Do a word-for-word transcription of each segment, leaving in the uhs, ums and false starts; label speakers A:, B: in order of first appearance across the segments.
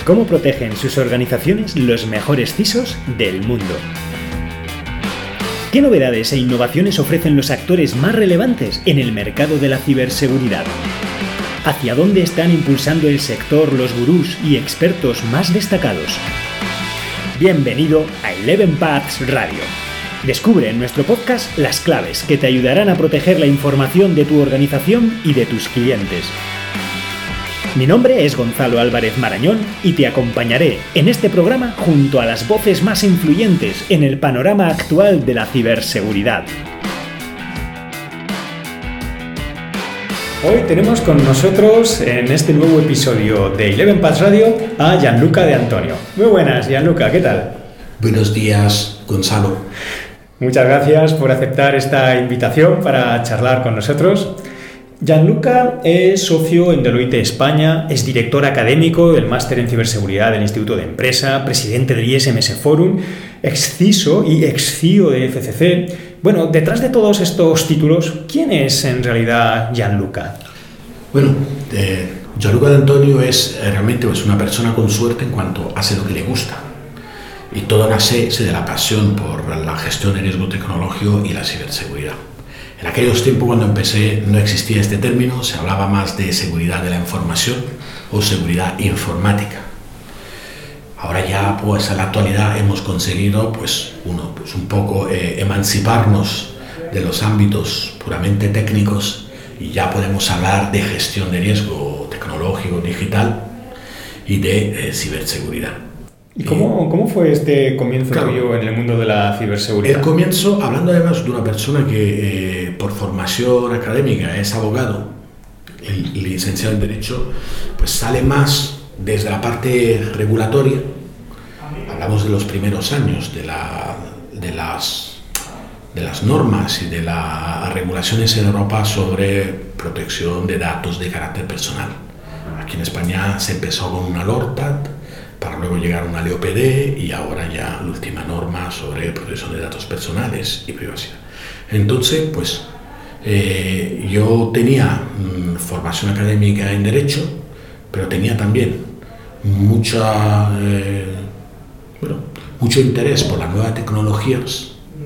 A: ¿Cómo protegen sus organizaciones los mejores C I S Os del mundo? ¿Qué novedades e innovaciones ofrecen los actores más relevantes en el mercado de la ciberseguridad? ¿Hacia dónde están impulsando el sector los gurús y expertos más destacados? Bienvenido a Eleven Paths Radio. Descubre en nuestro podcast las claves que te ayudarán a proteger la información de tu organización y de tus clientes. Mi nombre es Gonzalo Álvarez Marañón y te acompañaré en este programa junto a las voces más influyentes en el panorama actual de la ciberseguridad. Hoy tenemos con nosotros en este nuevo episodio de Eleven Paths Radio a Gianluca De Antonio. Muy buenas, Gianluca, ¿qué tal?
B: Buenos días, Gonzalo.
A: Muchas gracias por aceptar esta invitación para charlar con nosotros. Gianluca es socio en Deloitte España, es director académico del Máster en Ciberseguridad del Instituto de Empresa, presidente del I S M S Forum, ex C I S O y ex C I O de F C C. Bueno, detrás de todos estos títulos, ¿quién es en realidad Gianluca?
B: Bueno, eh, Gianluca De Antonio es eh, realmente pues, una persona con suerte en cuanto hace lo que le gusta. Y todo nace de la pasión por la gestión de riesgo tecnológico y la ciberseguridad. En aquellos tiempos cuando empecé no existía este término, se hablaba más de seguridad de la información o seguridad informática. Ahora ya pues en la actualidad hemos conseguido pues, uno, pues, un poco eh, emanciparnos de los ámbitos puramente técnicos y ya podemos hablar de gestión de riesgo tecnológico, digital y de eh, ciberseguridad.
A: ¿Y cómo, cómo fue este comienzo claro, tuyo en el mundo de la ciberseguridad?
B: El comienzo, hablando además de una persona que eh, por formación académica es abogado, el, el licenciado en Derecho, pues sale más desde la parte regulatoria. Hablamos de los primeros años, de, la, de, las, de las normas y de las regulaciones en Europa sobre protección de datos de carácter personal. Aquí en España se empezó con una LORTAT, para luego llegar a una L O P D y ahora ya la última norma sobre protección de datos personales y privacidad. Entonces, pues, eh, yo tenía mmm, formación académica en Derecho, pero tenía también mucha, eh, bueno, mucho interés por las nuevas tecnologías.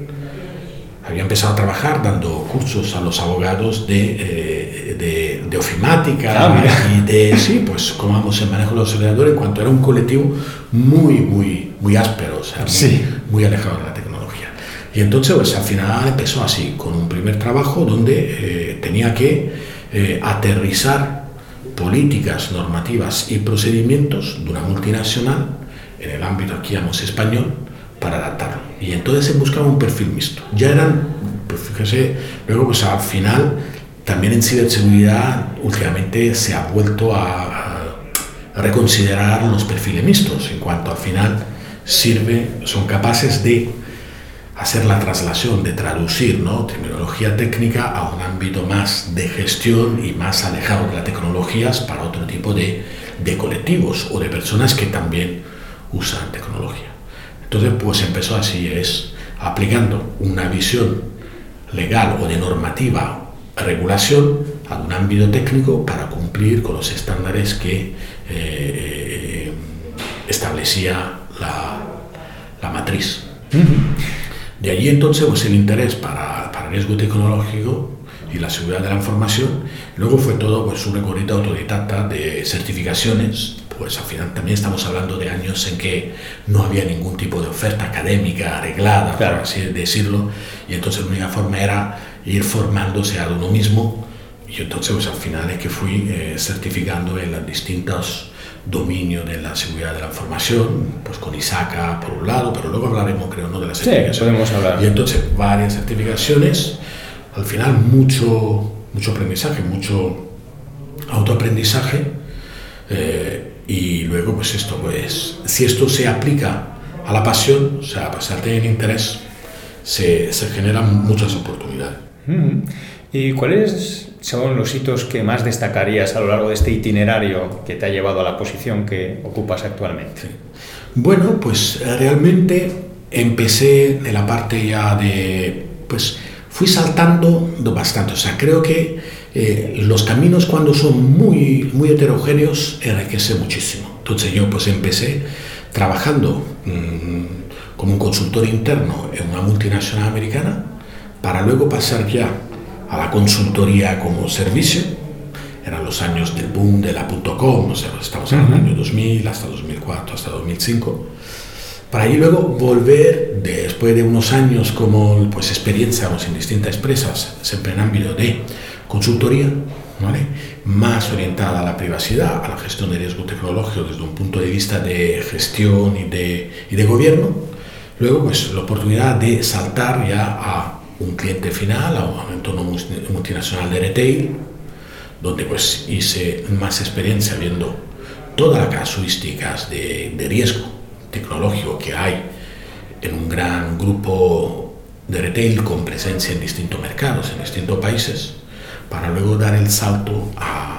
B: Había empezado a trabajar dando cursos a los abogados de, eh, de, de ofimática ah, y de, sí, pues, cómo vamos el manejo de los ordenadores, en cuanto era un colectivo muy, muy, muy áspero, o sea, muy,
A: sí.
B: muy alejado de la tecnología. Y entonces, pues, al final empezó así, con un primer trabajo donde eh, tenía que eh, aterrizar políticas, normativas y procedimientos de una multinacional en el ámbito, aquí llamamos español, para adaptarlo. Y entonces se buscaba un perfil mixto. Ya eran, pues fíjese, luego pues al final, también en ciberseguridad, últimamente se ha vuelto a, a reconsiderar los perfiles mixtos, en cuanto al final sirve, son capaces de hacer la traslación, de traducir, ¿no?, terminología técnica a un ámbito más de gestión y más alejado de las tecnologías para otro tipo de, de colectivos o de personas que también usan tecnología. Entonces, pues empezó así, es aplicando una visión legal o de normativa, regulación, a un ámbito técnico para cumplir con los estándares que eh, establecía la, la matriz. Uh-huh. De allí entonces pues, el interés para, para el riesgo tecnológico y la seguridad de la información. Luego fue todo pues, un recorrido autodidacta de certificaciones. Pues al final también estamos hablando de años en que no había ningún tipo de oferta académica arreglada, claro, por así decirlo, y entonces la única forma era ir formándose a uno mismo, y entonces pues, al final es que fui eh, certificando en los distintos dominios de la seguridad de la información, pues con ISACA por un lado, pero luego hablaremos creo no de las certificaciones.
A: Sí, podemos hablar.
B: Y entonces varias certificaciones, al final mucho, mucho aprendizaje, mucho autoaprendizaje, eh, y luego pues esto pues si esto se aplica a la pasión, o sea, a pasar de interés, se, se generan muchas oportunidades.
A: Mm. ¿Y cuáles son los hitos que más destacarías a lo largo de este itinerario que te ha llevado a la posición que ocupas actualmente?
B: Sí. Bueno, pues realmente empecé de la parte ya de, pues fui saltando bastante, o sea, creo que eh, los caminos cuando son muy, muy heterogéneos enriquecen muchísimo. Entonces yo pues empecé trabajando mmm, como un consultor interno en una multinacional americana, para luego pasar ya a la consultoría como servicio. Eran los años del boom de la .com, o sea, estamos en el año dos mil, hasta dos mil cuatro, hasta dos mil cinco. Para ahí luego volver, después de unos años como pues, experiencia en distintas empresas, siempre en ámbito de consultoría, ¿vale? Más orientada a la privacidad, a la gestión de riesgo tecnológico desde un punto de vista de gestión y de, y de gobierno. Luego, pues, la oportunidad de saltar ya a un cliente final, a un entorno multinacional de retail, donde pues, hice más experiencia viendo todas las casuísticas de, de riesgo tecnológico que hay en un gran grupo de retail con presencia en distintos mercados, en distintos países, para luego dar el salto a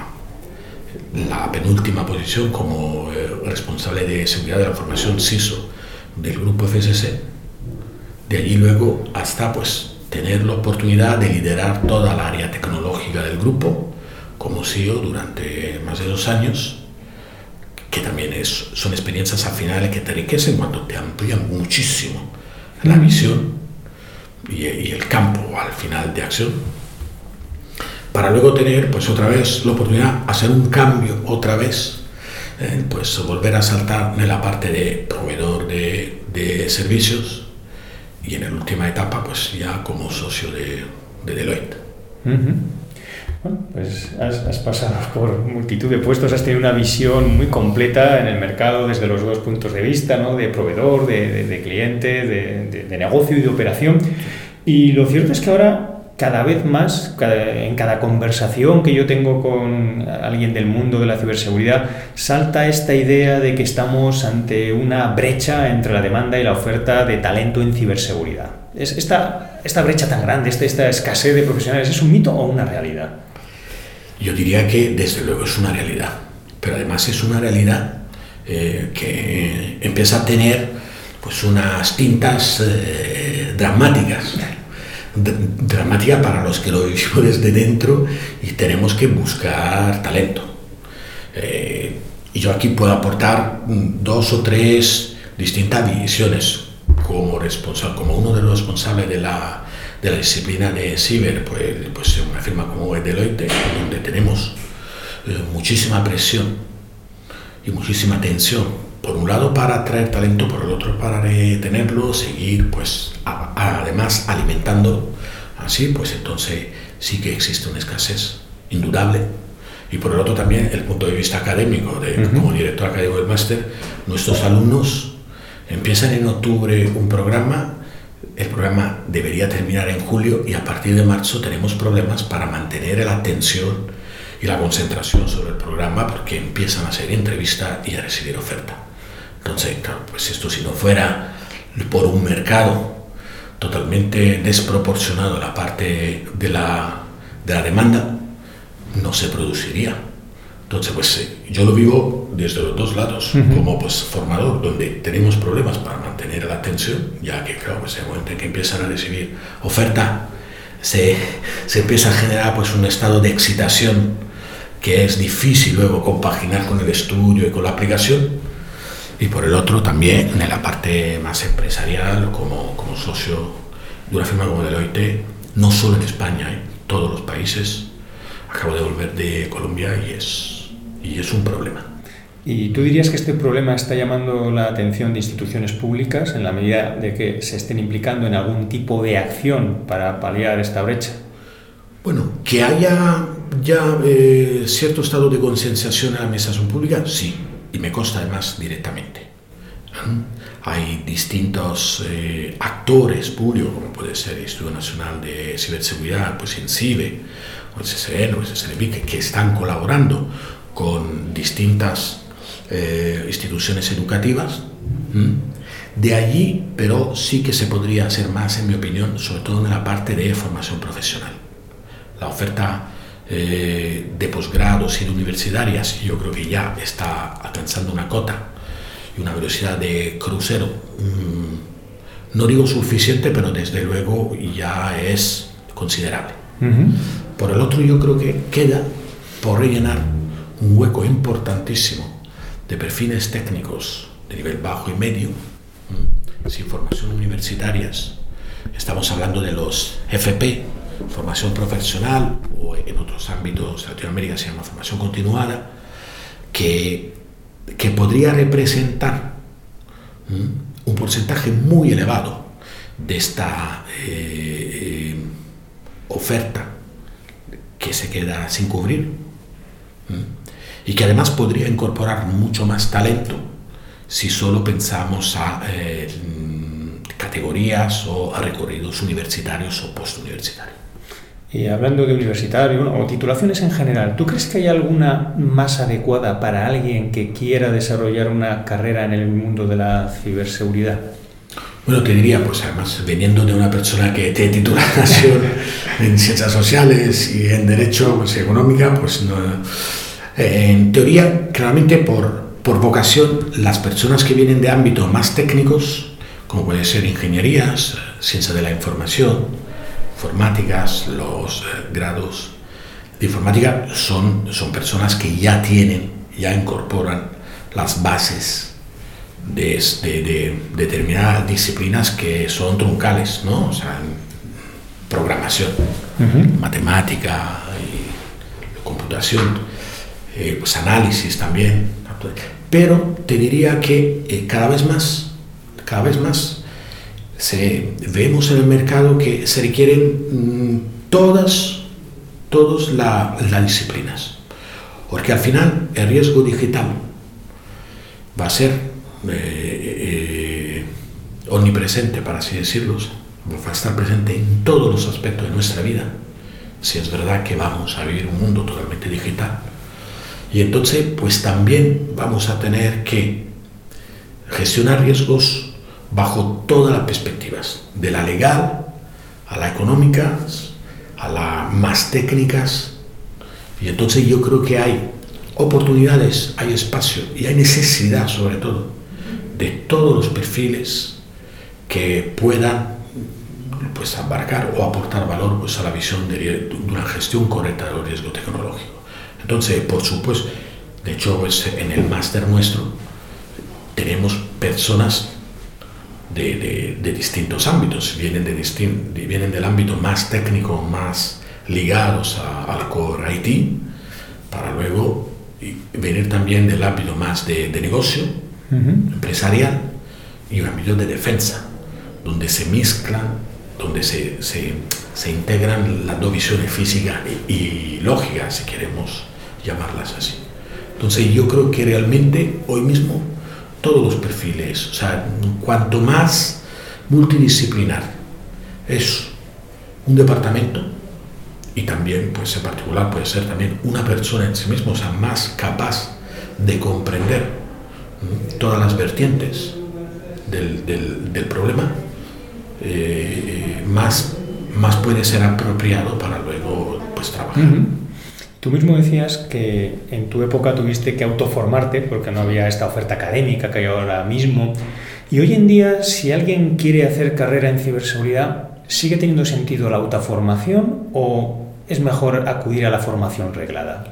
B: la penúltima posición como eh, responsable de seguridad de la información C I S O del grupo F S C. De allí luego hasta pues, tener la oportunidad de liderar toda la área tecnológica del grupo como C E O durante más de dos años, que también es, son experiencias al final que te enriquecen cuando te amplían muchísimo la visión y, y el campo al final de acción, para luego tener pues otra vez la oportunidad de hacer un cambio otra vez, eh, pues volver a saltar en la parte de proveedor de, de servicios y en la última etapa pues ya como socio de, de Deloitte.
A: Uh-huh. Bueno, pues has, has pasado por multitud de puestos, has tenido una visión muy completa en el mercado desde los dos puntos de vista, ¿no? De proveedor, de, de, de cliente, de, de, de negocio y de operación. Y lo cierto es que ahora cada vez más, cada, en cada conversación que yo tengo con alguien del mundo de la ciberseguridad, salta esta idea de que estamos ante una brecha entre la demanda y la oferta de talento en ciberseguridad. ¿Es esta, esta brecha tan grande, esta, esta escasez de profesionales, es un mito o una realidad?
B: Yo diría que desde luego es una realidad, pero además es una realidad eh, que empieza a tener pues unas tintas eh, dramáticas, D- dramáticas para los que lo vivimos desde dentro y tenemos que buscar talento. Eh, y yo aquí puedo aportar dos o tres distintas visiones como responsable, como uno de los responsables de la de la disciplina de ciber, pues, pues una firma como Deloitte, donde tenemos eh, muchísima presión y muchísima tensión, por un lado para atraer talento, por el otro para retenerlo, seguir pues a, a, además alimentándolo, así pues entonces sí que existe una escasez indudable. Y por el otro también el punto de vista académico, de, uh-huh. como director académico del máster, nuestros alumnos empiezan en octubre un programa. El programa debería terminar en julio y a partir de marzo tenemos problemas para mantener la atención y la concentración sobre el programa porque empiezan a hacer entrevistas y a recibir oferta. Entonces, claro, pues esto si no fuera por un mercado totalmente desproporcionado la parte de la, de la demanda, no se produciría. Entonces, pues yo lo vivo desde los dos lados, uh-huh. como pues formador, donde tenemos problemas para mantener la atención, ya que claro, pues en el momento en que empiezan a recibir oferta, se, se empieza a generar pues un estado de excitación que es difícil luego compaginar con el estudio y con la aplicación. Y por el otro también en la parte más empresarial, como, como socio de una firma como Deloitte, no solo en España, en todos los países. Acabo de volver de Colombia y es, y es un problema.
A: ¿Y tú dirías que este problema está llamando la atención de instituciones públicas en la medida de que se estén implicando en algún tipo de acción para paliar esta brecha?
B: Bueno, que haya ya eh, cierto estado de concienciación en la administración pública, sí, y me consta además directamente. ¿Eh? Hay distintos eh, actores públicos, como puede ser el Instituto Nacional de Ciberseguridad, pues INCIBE, o el C C N o el C C N B I, que, que están colaborando con distintas eh, instituciones educativas. ¿Mm? De allí, pero sí que se podría hacer más, en mi opinión, sobre todo en la parte de formación profesional. La oferta eh, de posgrados y de universitarias, yo creo que ya está alcanzando una cota y una velocidad de crucero. Mm, no digo suficiente, pero desde luego ya es considerable. Uh-huh. Por el otro, yo creo que queda por rellenar un hueco importantísimo de perfiles técnicos de nivel bajo y medio, sin formación universitarias. Estamos hablando de los F P, formación profesional, o en otros ámbitos de Latinoamérica se llama formación continuada, que, que podría representar ¿m? un porcentaje muy elevado de esta eh, eh, oferta que se queda sin cubrir ¿m? y que además podría incorporar mucho más talento si solo pensamos a eh, categorías o a recorridos universitarios o postuniversitarios.
A: Y hablando de universitario o titulaciones en general, ¿tú crees que hay alguna más adecuada para alguien que quiera desarrollar una carrera en el mundo de la ciberseguridad?
B: Bueno, te diría, pues además, veniendo de una persona que tiene titulación en ciencias sociales y en derecho, pues económica, pues no, eh, en teoría, claramente por Por vocación, las personas que vienen de ámbitos más técnicos, como pueden ser ingenierías, ciencia de la información, informáticas, los eh, grados de informática, son, son personas que ya tienen, ya incorporan las bases de, de, de determinadas disciplinas que son truncales, ¿no? O sea, programación, uh-huh. matemática y computación, eh, pues análisis también. Pero te diría que eh, cada vez más, cada vez más se, vemos en el mercado que se requieren mmm, todas, todas la, las disciplinas, porque al final el riesgo digital va a ser eh, eh, omnipresente, para así decirlo, va a estar presente en todos los aspectos de nuestra vida, si es verdad que vamos a vivir un mundo totalmente digital. Y entonces, pues también vamos a tener que gestionar riesgos bajo todas las perspectivas, de la legal a la económica, a las más técnicas. Y entonces yo creo que hay oportunidades, hay espacio y hay necesidad, sobre todo, de todos los perfiles que puedan pues, abarcar o aportar valor pues, a la visión de, de una gestión correcta del riesgo tecnológico. Entonces, por supuesto, de hecho, pues, en el máster nuestro tenemos personas de, de, de distintos ámbitos, vienen, de distin, vienen del ámbito más técnico, más ligados a, al core I T, para luego venir también del ámbito más de, de negocio, uh-huh. empresarial, y un ámbito de defensa, donde se mezclan, donde se, se, se integran las dos visiones física y, y lógica, si queremos llamarlas así. Entonces yo creo que realmente hoy mismo todos los perfiles, o sea, cuanto más multidisciplinar es un departamento, y también pues en particular puede ser también una persona en sí misma, o sea, más capaz de comprender ¿no? todas las vertientes del, del, del problema, eh, más, más puede ser apropiado para luego pues trabajar. Uh-huh.
A: Tú mismo decías que en tu época tuviste que autoformarte porque no había esta oferta académica que hay ahora mismo. Y hoy en día, si alguien quiere hacer carrera en ciberseguridad, ¿sigue teniendo sentido la autoformación o es mejor acudir a la formación reglada?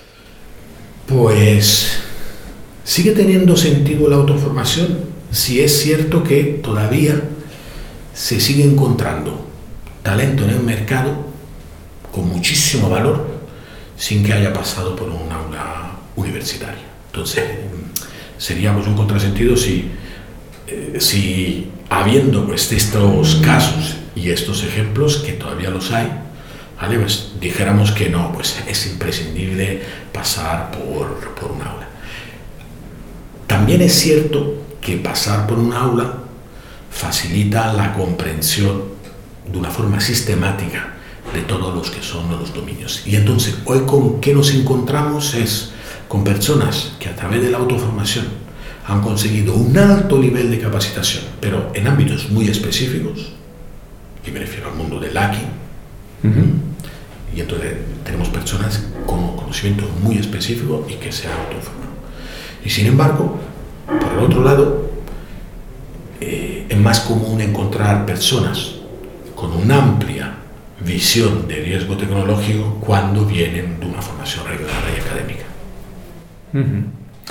B: Pues sigue teniendo sentido la autoformación si es cierto que todavía se sigue encontrando talento en el mercado con muchísimo valor sin que haya pasado por un aula universitaria. Entonces, seríamos un contrasentido si, eh, si habiendo pues, estos casos y estos ejemplos, que todavía los hay, ¿vale? Pues dijéramos que no, pues es imprescindible pasar por, por un aula. También es cierto que pasar por un aula facilita la comprensión de una forma sistemática de todos los que son los dominios. Y entonces, hoy con qué nos encontramos es con personas que a través de la autoformación han conseguido un alto nivel de capacitación, pero en ámbitos muy específicos, y me refiero al mundo del hacking, uh-huh. y entonces tenemos personas con conocimiento muy específico y que se han autoformado. Y sin embargo, por el otro lado, eh, es más común encontrar personas con una amplia visión de riesgo tecnológico cuando vienen de una formación regular y académica.
A: Uh-huh.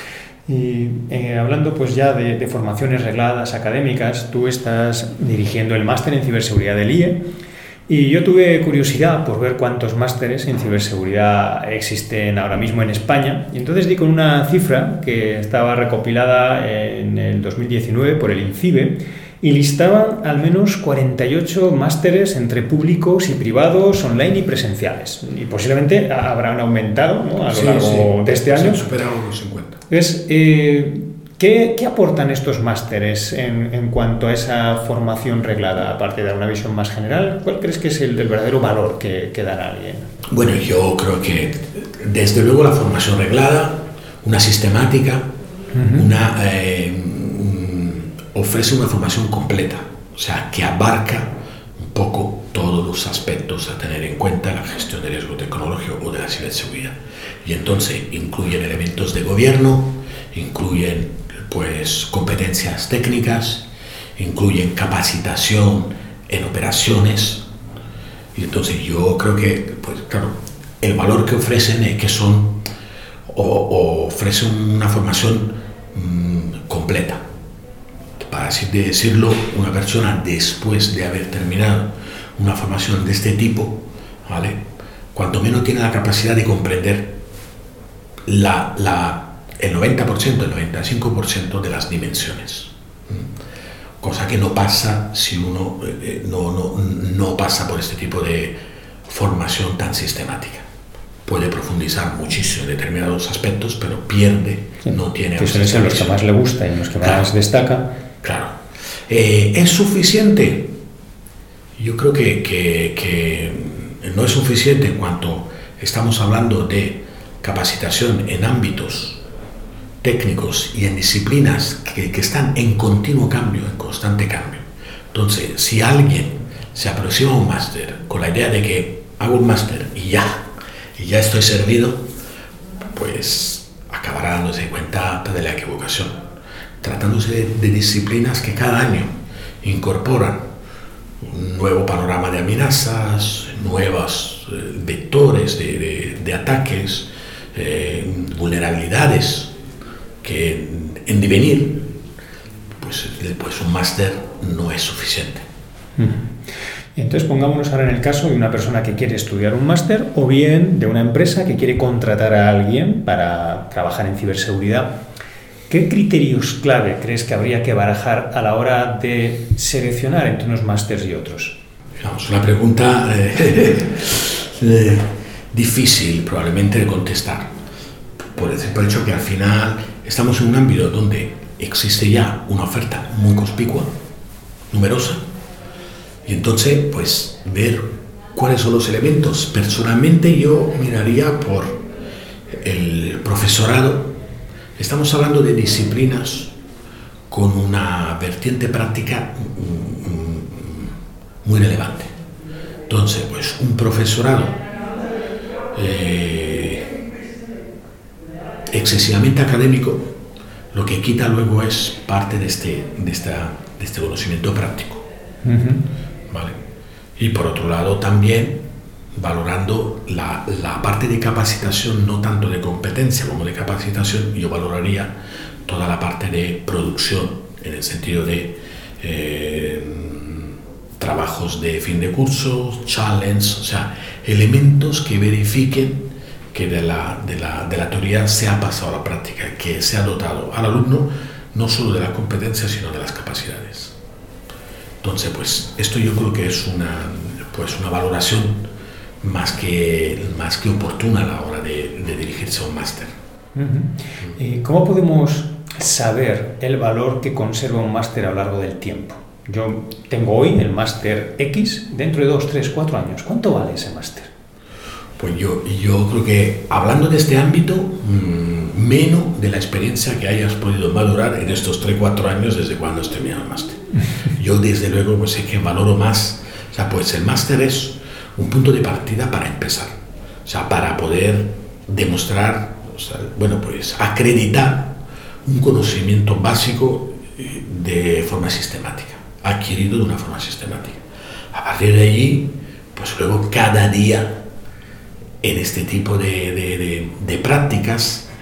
C: Y eh, hablando pues ya de, de formaciones regladas académicas, tú estás dirigiendo el máster en ciberseguridad del I E y yo tuve curiosidad por ver cuántos másteres en ciberseguridad existen ahora mismo en España y entonces di con una cifra que estaba recopilada en el dos mil diecinueve por el INCIBE y listaban al menos cuarenta y ocho másteres entre públicos y privados, online y presenciales. Y posiblemente habrán aumentado, ¿no?, a lo
B: sí,
C: largo
B: sí,
C: de este año.
B: Se superado los cincuenta.
C: Entonces, eh, ¿qué, ¿qué aportan estos másteres en, en cuanto a esa formación reglada, aparte de dar una visión más general? ¿Cuál crees que es el, el verdadero valor que, que dará alguien?
B: Bueno, yo creo que desde luego la formación reglada, una sistemática, uh-huh. una... Eh, ofrece una formación completa, o sea, que abarca un poco todos los aspectos a tener en cuenta en la gestión de riesgo tecnológico o de la ciberseguridad. Y entonces incluyen elementos de gobierno, incluyen pues competencias técnicas, incluyen capacitación en operaciones. Y entonces yo creo que, pues claro, el valor que ofrecen es que son, o, o ofrecen una formación mmm, completa. Para así decirlo, una persona después de haber terminado una formación de este tipo, ¿vale?, cuanto menos tiene la capacidad de comprender la, la, el noventa por ciento, el noventa y cinco por ciento de las dimensiones. Cosa que no pasa si uno eh, no, no, no pasa por este tipo de formación tan sistemática. Puede profundizar muchísimo en determinados aspectos, pero pierde, sí, no tiene...
C: Que suelen ser los que más le gusta y los que
B: claro,
C: más destaca.
B: Claro. Eh, ¿Es suficiente? Yo creo que, que, que no es suficiente en cuanto estamos hablando de capacitación en ámbitos técnicos y en disciplinas que, que están en continuo cambio, en constante cambio. Entonces, si alguien se aproxima a un máster con la idea de que hago un máster y ya, y ya estoy servido, pues acabará dándose cuenta de la equivocación. Tratándose de, de disciplinas que cada año incorporan un nuevo panorama de amenazas, nuevos eh, vectores de, de, de ataques, eh, vulnerabilidades que en, en devenir, pues, pues un máster no es suficiente.
C: Y entonces pongámonos ahora en el caso de una persona que quiere estudiar un máster o bien de una empresa que quiere contratar a alguien para trabajar en ciberseguridad. ¿Qué criterios clave crees que habría que barajar a la hora de seleccionar entre unos másters y otros?
B: Vamos, una pregunta eh, eh, difícil probablemente de contestar, por el simple hecho que al final estamos en un ámbito donde existe ya una oferta muy conspicua, numerosa, y entonces pues ver cuáles son los elementos. Personalmente yo miraría por el profesorado. Estamos hablando de disciplinas con una vertiente práctica muy relevante. Entonces, pues un profesorado eh, excesivamente académico, lo que quita luego es parte de este, de esta, de este conocimiento práctico. Uh-huh. ¿Vale? Y por otro lado también valorando la, la parte de capacitación, no tanto de competencia como de capacitación, yo valoraría toda la parte de producción, en el sentido de eh, trabajos de fin de curso, challenge, o sea, elementos que verifiquen que de la, de la, de la teoría se ha pasado a la práctica, que se ha dotado al alumno no solo de la competencia, sino de las capacidades. Entonces, pues esto yo creo que es una, pues, una valoración más que, más que oportuna a la hora de, de dirigirse a un máster.
C: Uh-huh. ¿Y cómo podemos saber el valor que conserva un máster a lo largo del tiempo? Yo tengo hoy el máster X, dentro de dos, tres, cuatro años. ¿Cuánto vale ese máster?
B: Pues yo, yo creo que, hablando de este ámbito, mmm, menos de la experiencia que hayas podido madurar en estos tres, cuatro años desde cuando has terminado el máster. Yo, desde luego, pues sé que valoro más. O sea, pues el máster es un punto de partida para empezar, o sea, para poder demostrar, o sea, bueno, pues acreditar un conocimiento básico de forma sistemática, adquirido de una forma sistemática. A partir de allí, pues luego cada día en este tipo de, de, de, de prácticas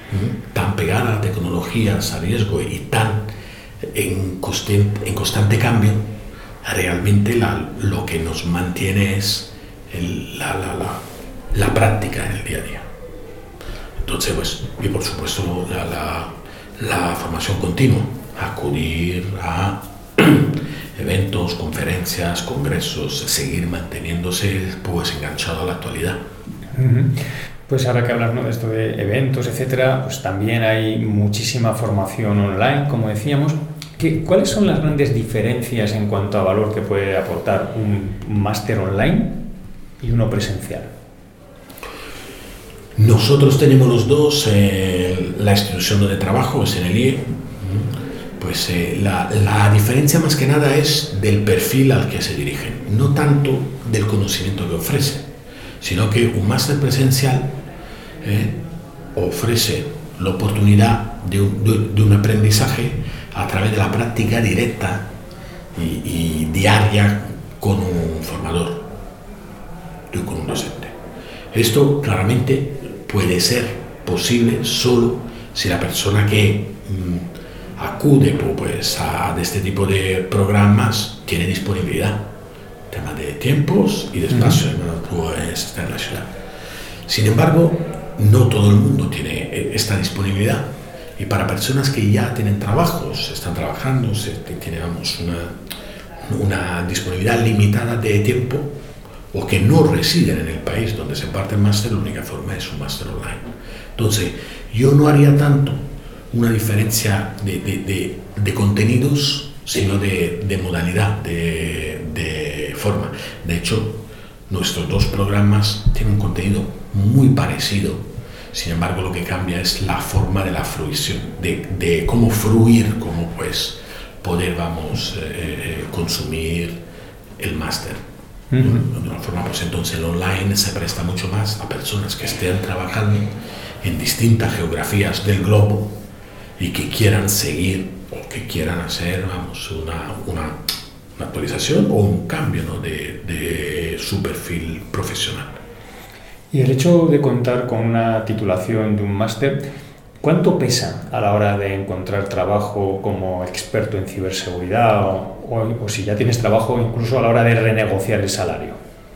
B: tan pegada a tecnologías, a riesgo y tan en constante, en constante cambio, realmente la, lo que nos mantiene es el, la, la, la, la práctica en el día a día. Entonces, pues, y por supuesto la, la, la formación continua, acudir a eventos, conferencias, congresos, seguir manteniéndose pues enganchado a la actualidad.
C: Uh-huh. Pues ahora que hablas, ¿no?, de esto de eventos, etcétera, pues también hay muchísima formación online, como decíamos. ¿Qué, ¿Cuáles son las grandes diferencias en cuanto a valor que puede aportar un máster online y uno presencial?
B: Nosotros tenemos los dos, eh, la institución donde trabajo es en el I E. Pues eh, la, la diferencia más que nada es del perfil al que se dirigen, no tanto del conocimiento que ofrece, sino que un máster presencial eh, ofrece la oportunidad de un, de, de un aprendizaje a través de la práctica directa y, y diaria con un formador, con un docente. Esto claramente puede ser posible solo si la persona que mmm, acude pues, a de este tipo de programas tiene disponibilidad, tema de tiempos y de espacio, uh-huh. no puedes estar en la ciudad. Sin embargo, no todo el mundo tiene esta disponibilidad, y para personas que ya tienen trabajos, están trabajando, tienen vamos, una, una disponibilidad limitada de tiempo, o que no residen en el país donde se imparte el máster, la única forma es un máster online. Entonces, yo no haría tanto una diferencia de, de, de, de contenidos, sino de, de modalidad, de, de forma. De hecho, nuestros dos programas tienen un contenido muy parecido, sin embargo, lo que cambia es la forma de la fruición, de, de cómo fruir, cómo pues poder, vamos, eh, consumir el máster. Uh-huh. De una forma, pues entonces el online se presta mucho más a personas que estén trabajando en distintas geografías del globo y que quieran seguir o que quieran hacer, vamos, una, una, una actualización o un cambio, ¿no?, de, de su perfil profesional.
C: Y el hecho de contar con una titulación de un máster, ¿cuánto pesa a la hora de encontrar trabajo como experto en ciberseguridad o, o, o si ya tienes trabajo incluso a la hora de renegociar el salario?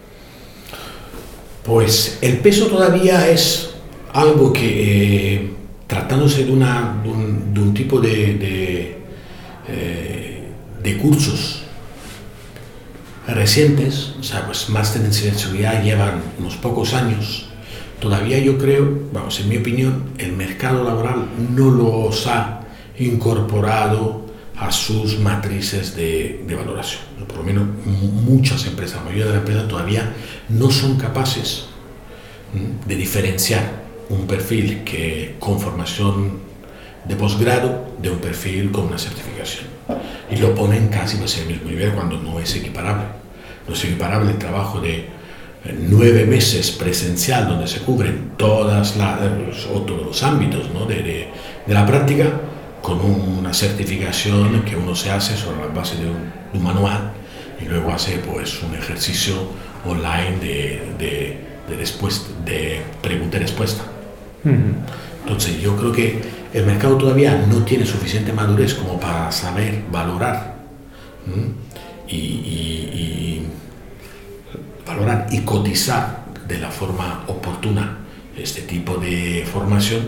B: Pues el peso todavía es algo que, eh, tratándose de, una, de, un, de un tipo de, de, eh, de cursos recientes, o sea, pues máster en ciberseguridad llevan unos pocos años, todavía yo creo, vamos, en mi opinión, el mercado laboral no los ha incorporado a sus matrices de, de valoración. Por lo menos muchas empresas, la mayoría de las empresas todavía no son capaces de diferenciar un perfil que con formación de posgrado de un perfil con una certificación. Y lo ponen casi en el mismo nivel cuando no es equiparable. No es equiparable el trabajo de nueve meses presencial donde se cubren todas las, o todos los ámbitos, ¿no?, de, de, de la práctica, con una certificación que uno se hace sobre la base de un, de un manual y luego hace pues un ejercicio online de, de, de, después, de pregunta y respuesta. Uh-huh. Entonces yo creo que el mercado todavía no tiene suficiente madurez como para saber valorar y, y, y valorar y cotizar de la forma oportuna este tipo de formación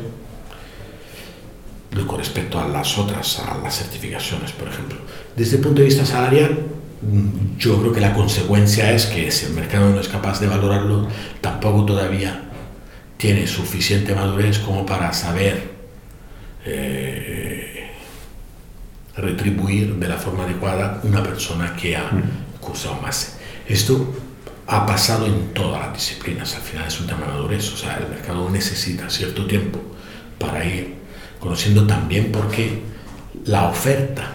B: con respecto a las otras, a las certificaciones, por ejemplo. Desde el punto de vista salarial, yo creo que la consecuencia es que si el mercado no es capaz de valorarlo, tampoco todavía tiene suficiente madurez como para saber eh, retribuir de la forma adecuada una persona que ha cursado más. Esto ha pasado en todas las disciplinas, al final es un tema de madurez, o sea, el mercado necesita cierto tiempo para ir conociendo también porque la oferta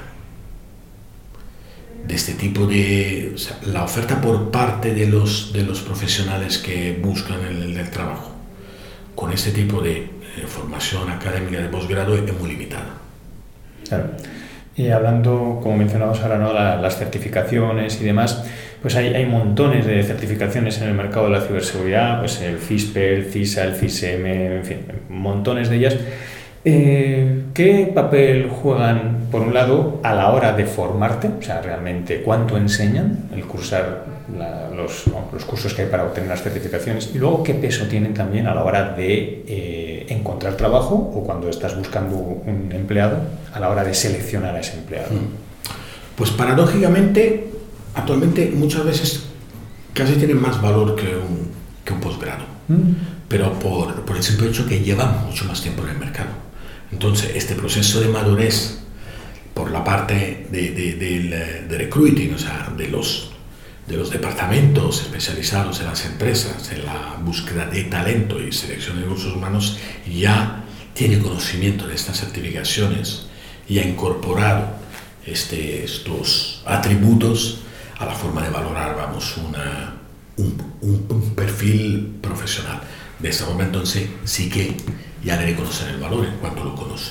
B: de este tipo de, o sea, la oferta por parte de los, de los profesionales que buscan el, el trabajo con este tipo de eh, formación académica de posgrado es muy limitada.
C: Claro. Y hablando, como mencionabas ahora, ¿no?, la, las certificaciones y demás, pues hay, hay montones de certificaciones en el mercado de la ciberseguridad, pues el CISPE, el CISA, el CISEM, en fin, montones de ellas. Eh, ¿Qué papel juegan, por un lado, a la hora de formarte? O sea, realmente, ¿cuánto enseñan el cursar la, los, los cursos que hay para obtener las certificaciones? Y luego, ¿qué peso tienen también a la hora de eh, encontrar trabajo o cuando estás buscando un empleado, a la hora de seleccionar a ese empleado?
B: Pues paradójicamente, actualmente muchas veces casi tienen más valor que un, que un posgrado, mm. pero por, por el simple hecho que llevan mucho más tiempo en el mercado. Entonces, este proceso de madurez por la parte de, de, de, de recruiting, o sea, de los, de los departamentos especializados en las empresas, en la búsqueda de talento y selección de recursos humanos, ya tiene conocimiento de estas certificaciones y ha incorporado este, estos atributos a la forma de valorar, vamos, una, un, un, un perfil profesional. De esta forma, entonces, sí que ya debe conocer el valor en cuanto lo conoce.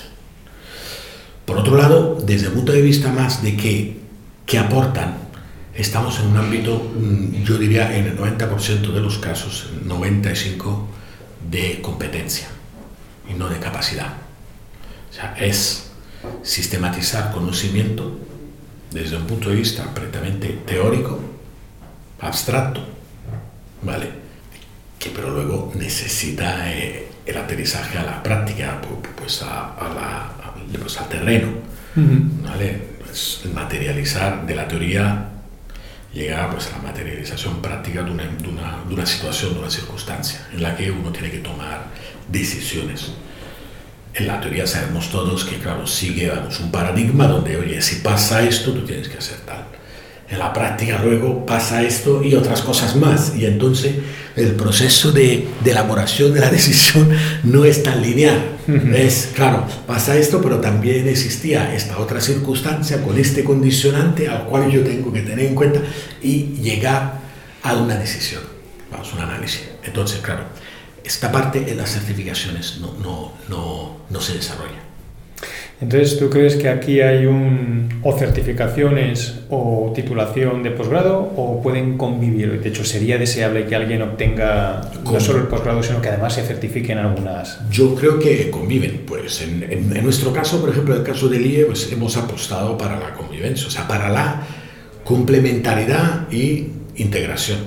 B: Por otro lado, desde el punto de vista más de qué, qué aportan, estamos en un ámbito, yo diría, en el noventa por ciento de los casos, noventa y cinco por ciento de competencia y no de capacidad. O sea, es sistematizar conocimiento desde un punto de vista completamente teórico, abstracto, ¿vale? Que pero luego necesita eh, el aterrizaje a la práctica, pues, a, a la, a, pues al terreno, uh-huh. ¿Vale? Pues materializar de la teoría, llegar pues, a la materialización práctica de una, de, una, de una situación, de una circunstancia en la que uno tiene que tomar decisiones. En la teoría sabemos todos que, claro, sigue vamos, un paradigma donde, oye, si pasa esto, tú tienes que hacer tal. En la práctica luego pasa esto y otras cosas más. Y entonces el proceso de, de elaboración de la decisión no es tan lineal. Uh-huh. Es, claro, pasa esto, pero también existía esta otra circunstancia con este condicionante al cual yo tengo que tener en cuenta y llegar a una decisión. Vamos, un análisis. Entonces, claro, esta parte en las certificaciones no, no, no, no se desarrolla.
C: Entonces, ¿tú crees que aquí hay un o certificaciones o titulación de posgrado o pueden convivir? De hecho, ¿sería deseable que alguien obtenga ¿Cómo? no solo el posgrado, sino que además se certifique en algunas?
B: Yo creo que conviven. Pues en, en, en nuestro caso, por ejemplo, en el caso del I E, pues hemos apostado para la convivencia, o sea, para la complementariedad y integración.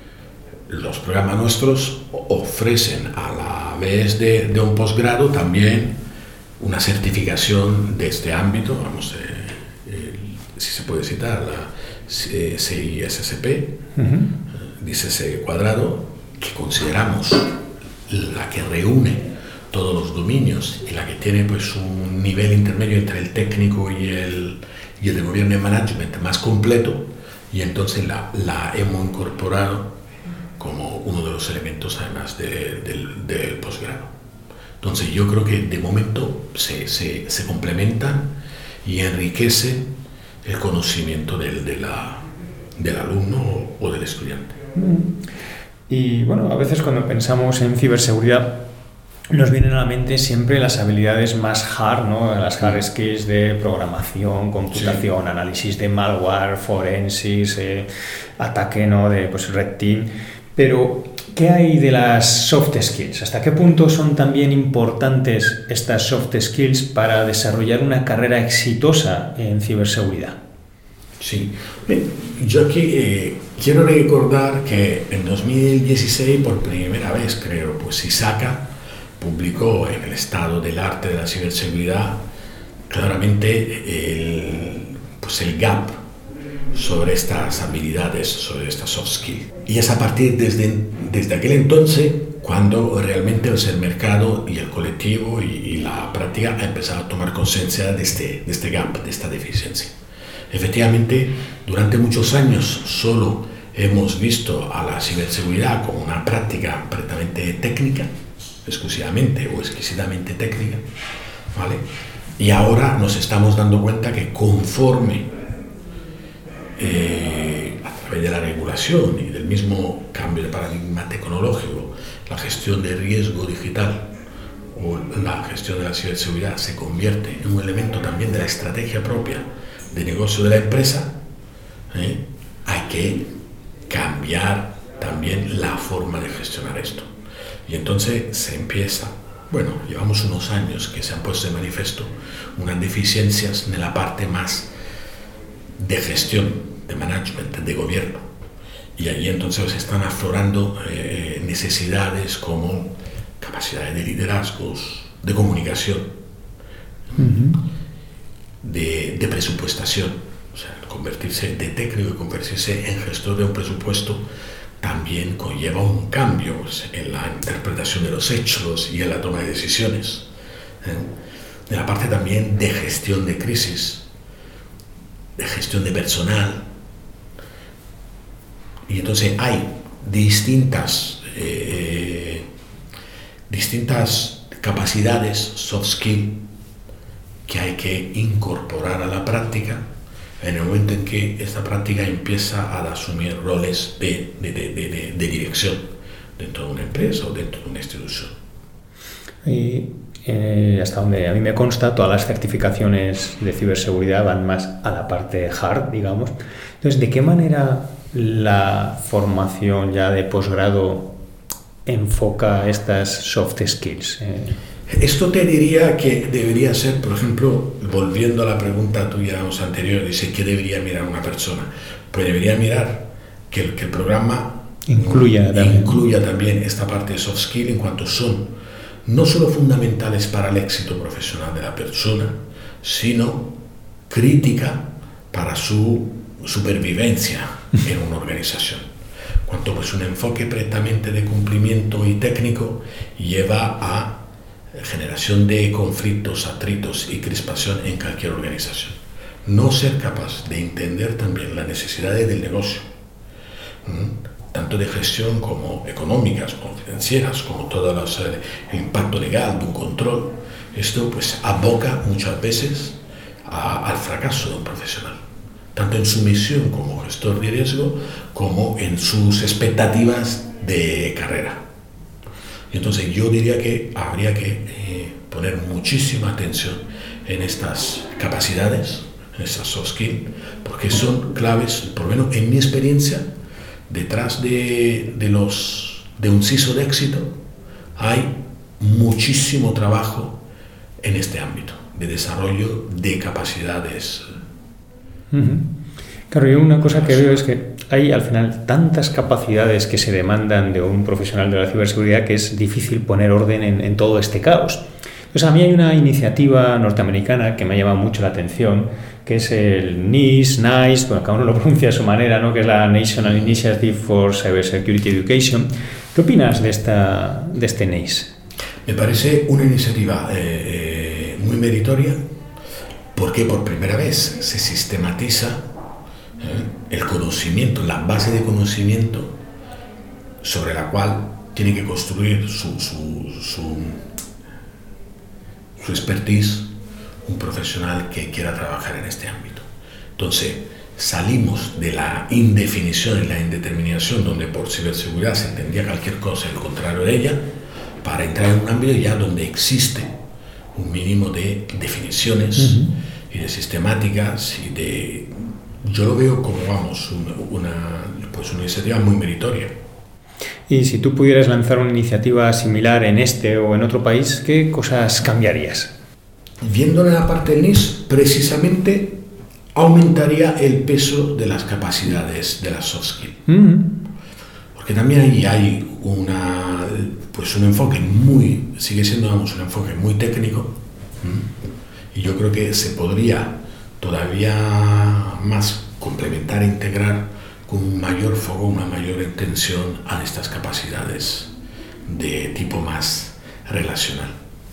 B: Los programas nuestros ofrecen a la vez de, de un posgrado también una certificación de este ámbito, vamos, eh, eh, si se puede citar, la C I S S P, uh-huh. dice C cuadrado, que consideramos la que reúne todos los dominios y la que tiene pues un nivel intermedio entre el técnico y el, y el de gobierno y management más completo, y entonces la, la hemos incorporado como uno de los elementos además de, del, del posgrado. Entonces yo creo que de momento se, se, se complementan y enriquecen el conocimiento del, de la, del alumno o, o del estudiante.
C: Y bueno, a veces cuando pensamos en ciberseguridad nos vienen a la mente siempre las habilidades más hard, ¿no? Las hard skills de programación, computación, sí. análisis de malware, forensis, eh, ataque, ¿no? De pues, red team. Pero, ¿qué hay de las soft skills? ¿Hasta qué punto son también importantes estas soft skills para desarrollar una carrera exitosa en ciberseguridad?
B: Sí, yo aquí eh, quiero recordar que en dos mil dieciséis, por primera vez, creo, pues ISACA publicó en el estado del arte de la ciberseguridad claramente el, pues el gap sobre estas habilidades, sobre estas soft skills. Y es a partir desde, desde aquel entonces cuando realmente pues, el mercado y el colectivo y, y la práctica ha empezado a tomar conciencia de este, de este gap, de esta deficiencia. Efectivamente, durante muchos años solo hemos visto a la ciberseguridad como una práctica completamente técnica, exclusivamente o exquisitamente técnica, ¿vale? Y ahora nos estamos dando cuenta que conforme Eh, a través de la regulación y del mismo cambio de paradigma tecnológico, la gestión de riesgo digital o la gestión de la ciberseguridad se convierte en un elemento también de la estrategia propia de negocio de la empresa, ¿eh? hay que cambiar también la forma de gestionar esto. Y entonces se empieza bueno, llevamos unos años que se han puesto de manifiesto unas deficiencias en la parte más de gestión, de management, de gobierno. Y allí entonces están aflorando eh, necesidades como capacidades de liderazgos, de comunicación, uh-huh. de, de presupuestación. O sea, convertirse de técnico y convertirse en gestor de un presupuesto también conlleva un cambio en la interpretación de los hechos y en la toma de decisiones. ¿eh? De la parte también de gestión de crisis, de gestión de personal. Y entonces hay distintas, eh, distintas capacidades, soft skill, que hay que incorporar a la práctica en el momento en que esta práctica empieza a asumir roles de, de, de, de, de dirección dentro de una empresa o dentro de una institución.
C: Y eh, hasta donde a mí me consta, todas las certificaciones de ciberseguridad van más a la parte hard, digamos. Entonces, ¿de qué manera la formación ya de posgrado enfoca estas soft skills? Eh,
B: Esto te diría que debería ser, por ejemplo, volviendo a la pregunta tuya anterior, dice, ¿qué debería mirar una persona? Pues debería mirar que el, que el programa
C: incluya también.
B: incluya también esta parte de soft skill en cuanto son no solo fundamentales para el éxito profesional de la persona, sino crítica para su supervivencia en una organización. Cuanto pues un enfoque precisamente de cumplimiento y técnico lleva a generación de conflictos, atritos y crispación en cualquier organización. No ser capaz de entender también las necesidades del negocio, ¿m? tanto de gestión como económicas, como financieras, como todo los, el impacto legal de un control. Esto pues aboca muchas veces a, al fracaso de un profesional, tanto en su misión como gestor de riesgo, como en sus expectativas de carrera. Y entonces yo diría que habría que eh, poner muchísima atención en estas capacidades, en estas soft skills, porque son claves, por lo menos en mi experiencia, detrás de, de, los, de un C I S O de éxito hay muchísimo trabajo en este ámbito de desarrollo de capacidades.
C: Uh-huh. Claro, yo una cosa que veo es que hay al final tantas capacidades que se demandan de un profesional de la ciberseguridad que es difícil poner orden en, en todo este caos. Entonces a mí hay una iniciativa norteamericana que me ha llamado mucho la atención, que es el NICE, NICE, bueno, cada uno lo pronuncia a su manera, ¿no? Que es la National Initiative for Cybersecurity Education. ¿Qué opinas de, esta, de este NICE?
B: Me parece una iniciativa eh, eh, muy meritoria, porque por primera vez se sistematiza el conocimiento, la base de conocimiento sobre la cual tiene que construir su, su, su, su expertise un profesional que quiera trabajar en este ámbito. Entonces, salimos de la indefinición y la indeterminación, donde por ciberseguridad se entendía cualquier cosa, el contrario de ella, para entrar en un ámbito ya donde existe un mínimo de definiciones uh-huh. y de sistemáticas y de... Yo lo veo como, vamos, una, pues una iniciativa muy meritoria.
C: Y si tú pudieras lanzar una iniciativa similar en este o en otro país, ¿qué cosas cambiarías?
B: Viendo en la parte del NICE, precisamente aumentaría el peso de las capacidades de las soft skills. Uh-huh. Porque también ahí hay una, pues un enfoque muy, sigue siendo, vamos, un enfoque muy técnico. Y yo creo que se podría todavía más complementar e integrar con un mayor foco, una mayor atención a estas capacidades de tipo más relacional.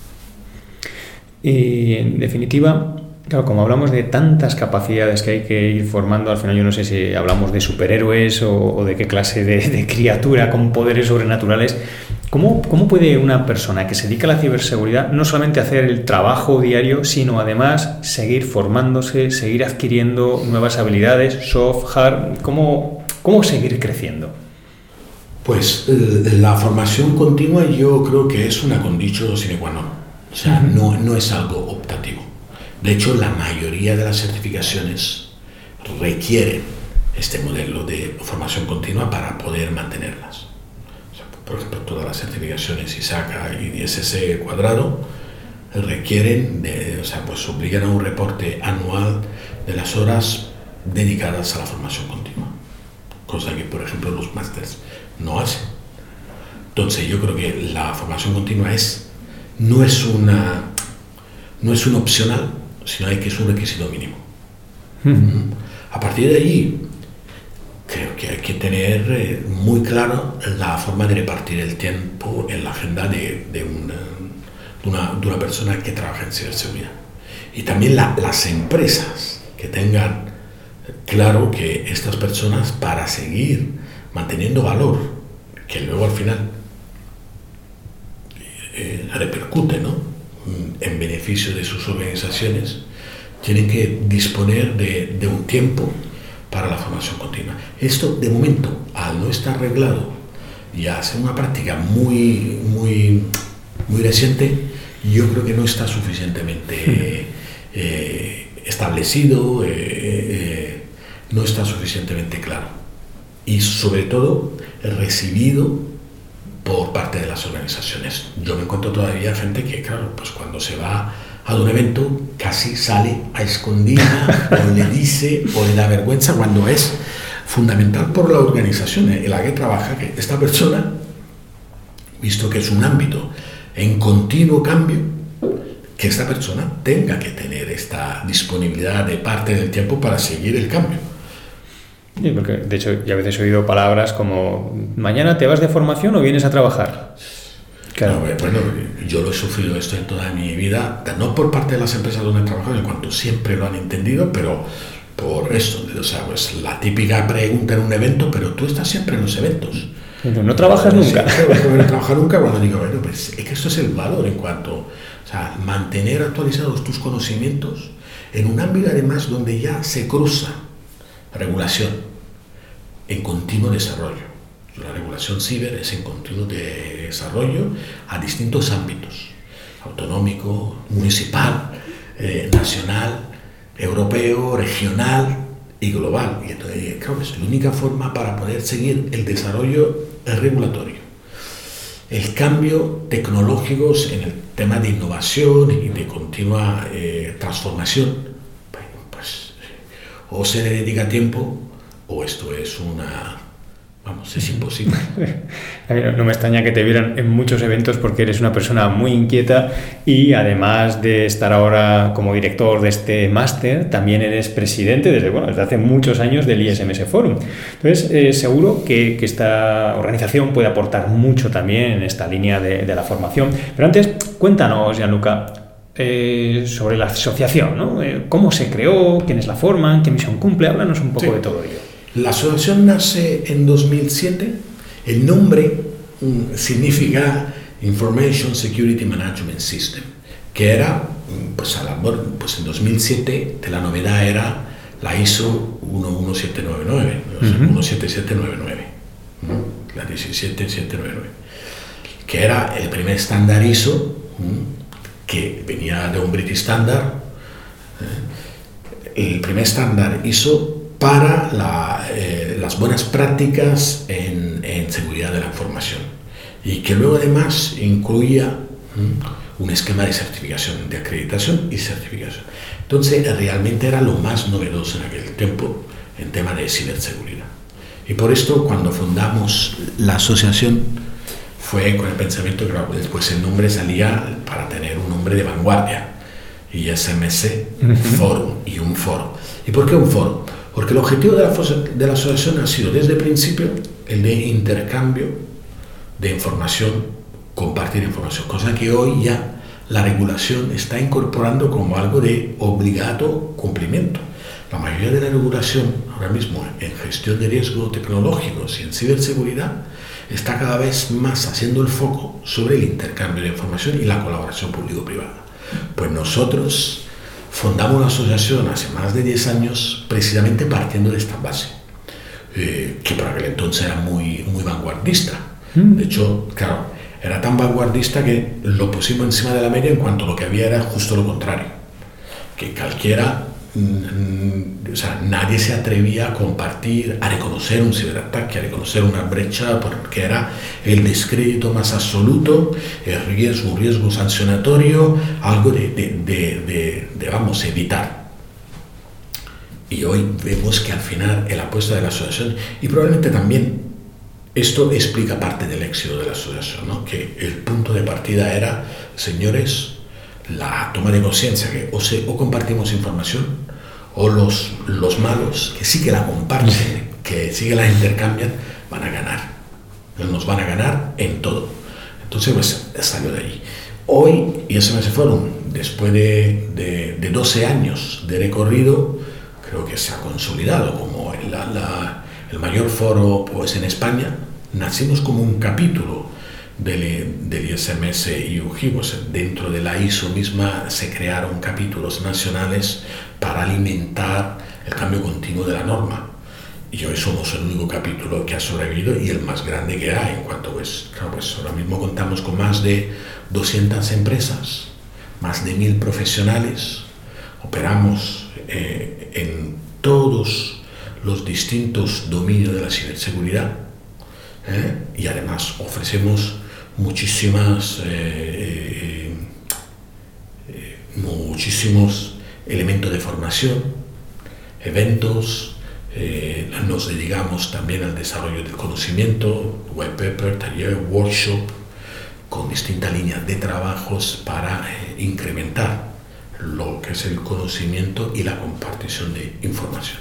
C: Y en definitiva, claro, como hablamos de tantas capacidades que hay que ir formando, al final yo no sé si hablamos de superhéroes o, o de qué clase de, de criatura con poderes sobrenaturales. ¿Cómo, ¿Cómo puede una persona que se dedica a la ciberseguridad no solamente hacer el trabajo diario, sino además seguir formándose, seguir adquiriendo nuevas habilidades, soft, hard? ¿Cómo, cómo seguir creciendo?
B: Pues la formación continua yo creo que es una condición sine qua non. O sea, uh-huh. no, no es algo optativo. De hecho, la mayoría de las certificaciones requieren este modelo de formación continua para poder mantenerlas. por ejemplo, todas las certificaciones ISACA y I S S cuadrado requieren, de, o sea, pues obligan a un reporte anual de las horas dedicadas a la formación continua, cosa que, por ejemplo, los másters no hacen. Entonces, yo creo que la formación continua es, no es una, no es un opcional, sino que es un requisito mínimo. Mm. A partir de allí, creo que hay que tener eh, muy claro la forma de repartir el tiempo en la agenda de, de, una, de, una, de una persona que trabaja en ciberseguridad. Y también la, las empresas que tengan claro que estas personas, para seguir manteniendo valor, que luego al final eh, repercute, ¿no?, en beneficio de sus organizaciones, tienen que disponer de, de un tiempo para la formación continua. Esto, de momento, al no estar arreglado y a ser una práctica muy, muy, muy reciente, yo creo que no está suficientemente eh, establecido, eh, eh, no está suficientemente claro. Y, sobre todo, recibido por parte de las organizaciones. Yo me encuentro todavía gente que, claro, pues cuando se va a un evento casi sale a escondida o le dice o le da vergüenza, cuando es fundamental por la organización en la que trabaja que esta persona, visto que es un ámbito en continuo cambio, que esta persona tenga que tener esta disponibilidad de parte del tiempo para seguir el cambio.
C: Sí, porque de hecho ya a veces he oído palabras como mañana te vas de formación o vienes a trabajar. Claro.
B: No, bueno, yo lo he sufrido esto en toda mi vida, no por parte de las empresas donde he trabajado, en cuanto siempre lo han entendido, pero por esto, o sea, pues la típica pregunta en un evento, pero tú estás siempre en los eventos.
C: Pero no trabajas
B: no,
C: nunca.
B: Sí, no, no trabajar nunca, cuando digo, bueno, pues es que esto es el valor en cuanto, o sea, mantener actualizados tus conocimientos en un ámbito además donde ya se cruza regulación en continuo desarrollo. La regulación ciber es en continuo de desarrollo a distintos ámbitos, autonómico, municipal, eh, nacional, europeo, regional y global. Y entonces, claro, es la única forma para poder seguir el desarrollo regulatorio, el cambio tecnológicos en el tema de innovación y de continua eh, transformación. Bueno, pues o se le dedica tiempo o esto es una... Vamos, es imposible.
C: No me extraña que te vieran en muchos eventos porque eres una persona muy inquieta y además de estar ahora como director de este máster, también eres presidente desde, bueno, desde hace muchos años del I S M S Forum. Entonces, eh, seguro que, que esta organización puede aportar mucho también en esta línea de, de la formación. Pero antes, cuéntanos, Gianluca, eh, sobre la asociación, ¿no? Eh, ¿Cómo se creó? ¿Quiénes la forman? ¿Qué misión cumple? Háblanos un poco sí. de todo ello.
B: La asociación nace en dos mil siete. El nombre um, significa Information Security Management System, que era, pues, a la, pues en dos mil siete la novedad era la I S O uno siete nueve nueve, o sea, uh-huh. uno siete siete nueve nueve, ¿no? La diecisiete setecientos noventa y nueve, que era el primer estándar I S O, ¿no?, que venía de un British Standard, ¿eh? El primer estándar I S O para la, eh, las buenas prácticas en, en seguridad de la información, y que luego además incluía ¿m? un esquema de certificación, de acreditación y certificación. Entonces realmente era lo más novedoso en aquel tiempo en tema de ciberseguridad. Y por esto, cuando fundamos la asociación, fue con el pensamiento que después el nombre salía para tener un nombre de vanguardia, I S M S Forum, y un foro. ¿Y por qué un foro? Porque el objetivo de la, de la asociación ha sido desde el principio el de intercambio de información, compartir información, cosa que hoy ya la regulación está incorporando como algo de obligado cumplimiento. La mayoría de la regulación ahora mismo en gestión de riesgos tecnológicos y en ciberseguridad está cada vez más haciendo el foco sobre el intercambio de información y la colaboración público-privada. Pues nosotros fundamos la asociación hace más de diez años precisamente partiendo de esta base, eh, que para aquel entonces era muy, muy vanguardista. Mm. De hecho, claro, era tan vanguardista que lo pusimos encima de la media en cuanto lo que había era justo lo contrario, que cualquiera o sea, nadie se atrevía a compartir, a reconocer un ciberataque, a reconocer una brecha, porque era el descrédito más absoluto, el riesgo, un riesgo sancionatorio, algo de, de, de, de, de vamos, evitar. Y hoy vemos que al final la apuesta de la asociación, y probablemente también esto explica parte del éxito de la asociación, ¿no? Que el punto de partida era, señores, la toma de conciencia, que o, se, o compartimos información, o los, los malos, que sí que la comparten, que sí que la intercambian, van a ganar. Nos van a ganar en todo. Entonces, pues, salió de ahí. Hoy, I S M S Forum, después de, de, de doce años de recorrido, creo que se ha consolidado como la, la, el mayor foro, pues, en España. Nacimos como un capítulo del, del I S M S I U G I, pues, dentro de la I S O misma se crearon capítulos nacionales para alimentar el cambio continuo de la norma. Y hoy somos el único capítulo que ha sobrevivido y el más grande que hay, en cuanto, pues, claro, pues ahora mismo contamos con más de doscientas empresas, más de mil profesionales, operamos eh, en todos los distintos dominios de la ciberseguridad, ¿eh? Y además ofrecemos muchísimas, eh, eh, muchísimos elementos de formación, eventos, eh, nos dedicamos también al desarrollo del conocimiento, white paper, taller, workshop, con distintas líneas de trabajos para eh, incrementar lo que es el conocimiento y la compartición de información.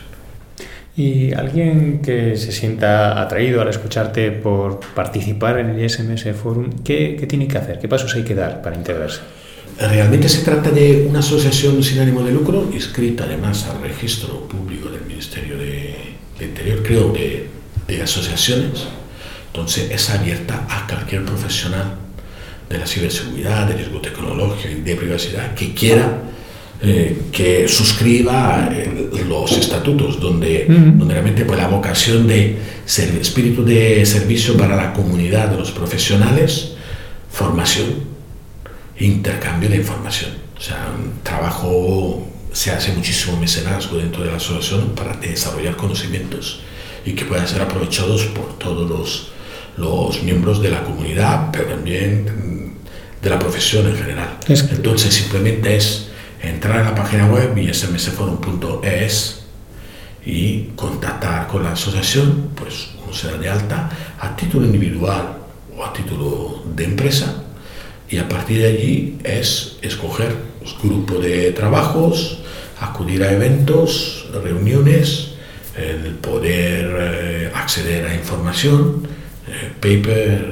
C: Y alguien que se sienta atraído al escucharte por participar en el I S M S Forum, ¿qué, qué tiene que hacer? ¿Qué pasos hay que dar para integrarse?
B: Realmente se trata de una asociación sin ánimo de lucro, inscrita además al registro público del Ministerio de, de Interior, creo, de, de asociaciones. Entonces es abierta a cualquier profesional de la ciberseguridad, de riesgo tecnológico y de privacidad que quiera eh, que suscriba eh, los estatutos, donde, uh-huh. donde realmente pues, la vocación de ser, espíritu de servicio para la comunidad de los profesionales, formación, intercambio de información. O sea, un trabajo, se hace muchísimo mecenazgo dentro de la asociación para desarrollar conocimientos y que puedan ser aprovechados por todos los, los miembros de la comunidad, pero también de la profesión en general. Es que... Entonces, simplemente es entrar a la página web i s m s forum punto e s y contactar con la asociación, pues uno se da de alta a título individual o a título de empresa. Y a partir de allí es escoger los grupos de trabajos, acudir a eventos, reuniones, el poder eh, acceder a información, eh, paper,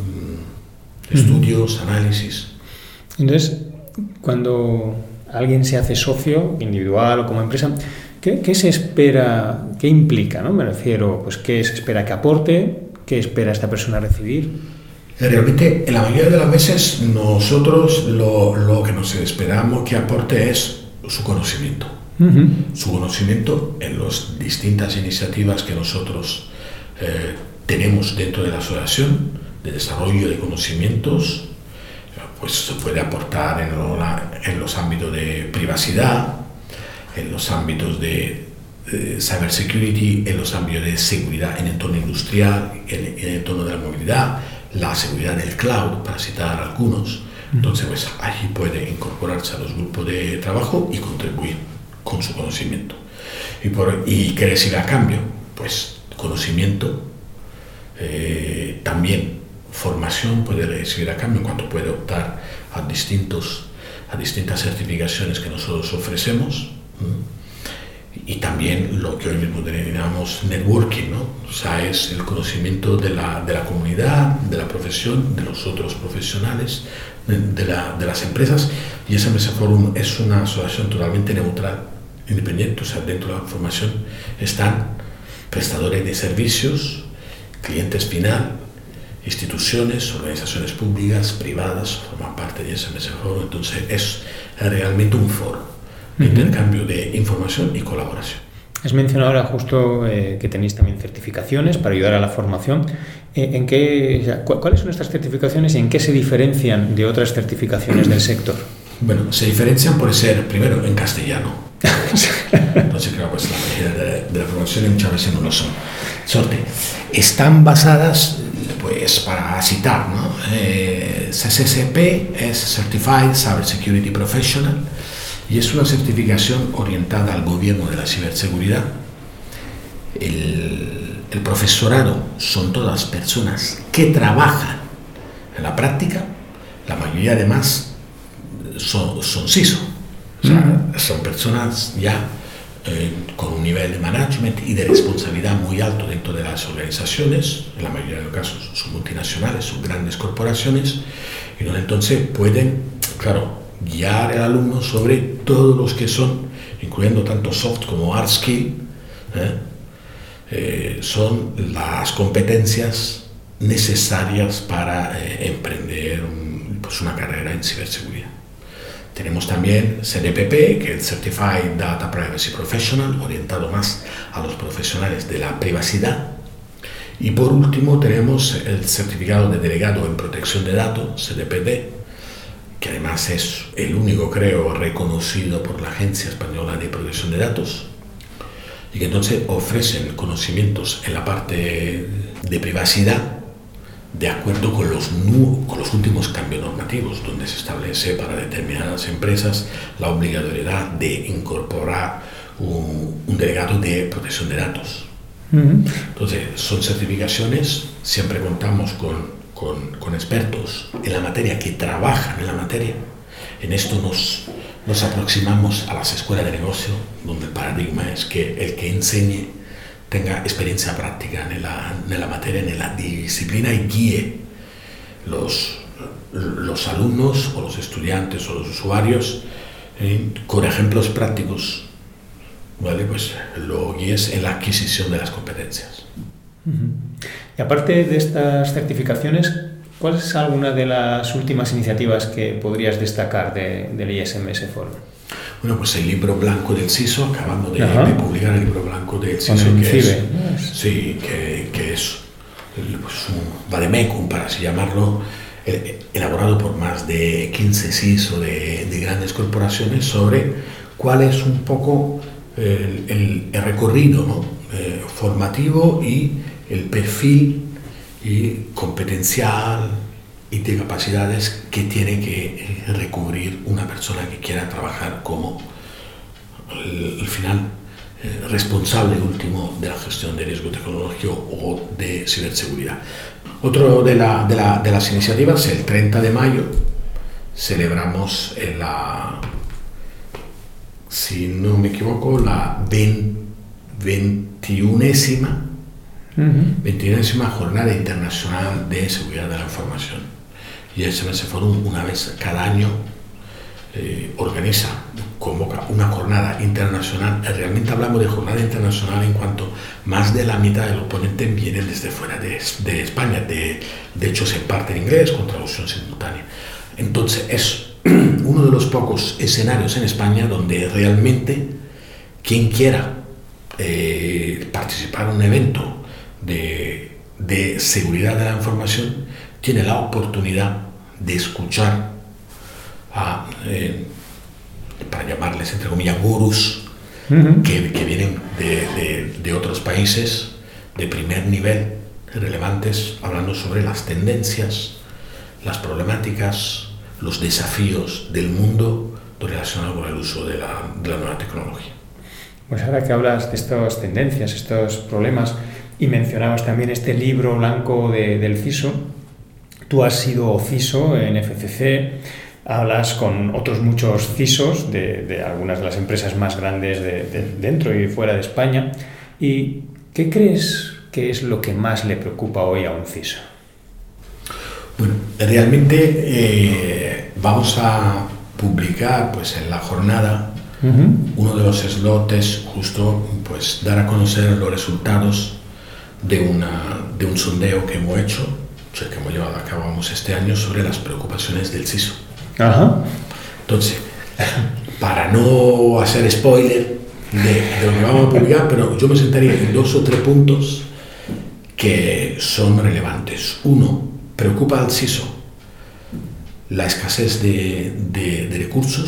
B: eh, estudios, uh-huh. análisis.
C: Entonces, cuando alguien se hace socio, individual o como empresa, ¿qué, qué se espera, qué implica, ¿no? Me refiero, pues, ¿qué se espera que aporte? ¿Qué espera esta persona recibir?
B: Realmente, en la mayoría de las veces, nosotros lo, lo que nos esperamos que aporte es su conocimiento. Uh-huh. Su conocimiento en las distintas iniciativas que nosotros eh, tenemos dentro de la asociación de desarrollo de conocimientos, pues se puede aportar en, la, en los ámbitos de privacidad, en los ámbitos de eh, cybersecurity, en los ámbitos de seguridad en el entorno industrial, en, en el entorno de la movilidad, la seguridad del cloud, para citar algunos. Entonces, pues allí puede incorporarse a los grupos de trabajo y contribuir con su conocimiento. ¿Y, por, y qué decir a cambio? Pues conocimiento, eh, también formación puede recibir a cambio en cuanto puede optar a, distintos, a distintas certificaciones que nosotros ofrecemos. ¿Mm? Y también lo que hoy mismo denominamos networking, ¿no? O sea, es el conocimiento de la, de la comunidad, de la profesión, de los otros profesionales, de, de, la, de las empresas. Y I S M S Forum es una asociación totalmente neutral, independiente. O sea, dentro de la formación están prestadores de servicios, clientes final, instituciones, organizaciones públicas, privadas, forman parte de I S M S Forum. Entonces es realmente un foro de intercambio de información y colaboración.
C: Has mencionado ahora justo eh, que tenéis también certificaciones para ayudar a la formación. Eh, ¿en qué, o sea, ¿Cuáles son estas certificaciones y en qué se diferencian de otras certificaciones del sector?
B: Bueno, se diferencian por ser, primero, en castellano. Entonces, claro, pues la mayoría de, de la formación muchas veces no lo son. Sorte. Están basadas, pues para citar, ¿no? Eh, C C C P es Certified Cyber Security Professional y es una certificación orientada al gobierno de la ciberseguridad. El, el profesorado son todas personas que trabajan en la práctica, la mayoría además son, son C I S O, o sea, mm. son personas ya eh, con un nivel de management y de responsabilidad muy alto dentro de las organizaciones, en la mayoría de los casos son multinacionales, son grandes corporaciones, y donde entonces pueden, claro, guiar al alumno sobre todos los que son, incluyendo tanto soft como hard skill, ¿eh? Eh, son las competencias necesarias para eh, emprender un, pues una carrera en ciberseguridad. Tenemos también C D P P, que es Certified Data Privacy Professional, orientado más a los profesionales de la privacidad. Y por último tenemos el certificado de delegado en protección de datos, C D P D, que además es el único, creo, reconocido por la Agencia Española de Protección de Datos, y que entonces ofrecen conocimientos en la parte de privacidad de acuerdo con los, nu- con los últimos cambios normativos, donde se establece para determinadas empresas la obligatoriedad de incorporar un, un delegado de protección de datos. Uh-huh. Entonces, son certificaciones, siempre contamos con, con, con expertos en la materia que trabajan en la materia. En esto nos... Nos aproximamos a las escuelas de negocio, donde el paradigma es que el que enseñe tenga experiencia práctica en la, en la materia, en la disciplina y guíe los, los alumnos o los estudiantes o los usuarios eh, con ejemplos prácticos, ¿vale? Pues lo guíes en la adquisición de las competencias.
C: Uh-huh. Y aparte de estas certificaciones, ¿cuál es alguna de las últimas iniciativas que podrías destacar de, del I S M S Forum?
B: Bueno, pues el libro blanco del C I S O, acabamos de, de publicar el libro blanco del C I S O, que es, sí, que, que es pues, un vademecum, para así llamarlo, elaborado por más de quince C I S O de, de grandes corporaciones sobre cuál es un poco el, el, el recorrido, ¿no? eh, formativo y el perfil y competencial y de capacidades que tiene que recubrir una persona que quiera trabajar como el, el final eh, responsable último de la gestión de riesgo tecnológico o de ciberseguridad. Otro de, la, de, la, de las iniciativas, el treinta de mayo, celebramos en la, si no me equivoco, la veintiunésima Uh-huh. veintiunésima Jornada Internacional de Seguridad de la Información. Y el I S M S Forum, una vez cada año, eh, organiza, convoca una jornada internacional. Realmente hablamos de jornada internacional en cuanto más de la mitad de los ponentes vienen desde fuera de, de España. De, de hecho, se imparte en inglés con traducción simultánea. Entonces, es uno de los pocos escenarios en España donde realmente quien quiera eh, participar en un evento De, de seguridad de la información tiene la oportunidad de escuchar a, eh, para llamarles entre comillas, gurús uh-huh. que, que vienen de, de, de otros países de primer nivel, relevantes, hablando sobre las tendencias, las problemáticas, los desafíos del mundo relacionados con el uso de la, de la nueva tecnología.
C: Pues ahora que hablas de estas tendencias, estos problemas, y mencionabas también este libro blanco de, del C I S O. Tú has sido C I S O en F C C, hablas con otros muchos C I S Os de, de algunas de las empresas más grandes de, de, dentro y fuera de España. ¿Y qué crees que es lo que más le preocupa hoy a un C I S O?
B: Bueno, realmente eh, vamos a publicar pues, en la jornada uh-huh. uno de los slots es justo pues, dar a conocer los resultados de, una, de un sondeo que hemos hecho, o sea, que hemos llevado a cabo este año sobre las preocupaciones del C I S O. Ajá. Entonces, para no hacer spoiler de, de lo que vamos a publicar, pero yo me sentaría en dos o tres puntos que son relevantes. Uno, preocupa al C I S O la escasez de, de, de recursos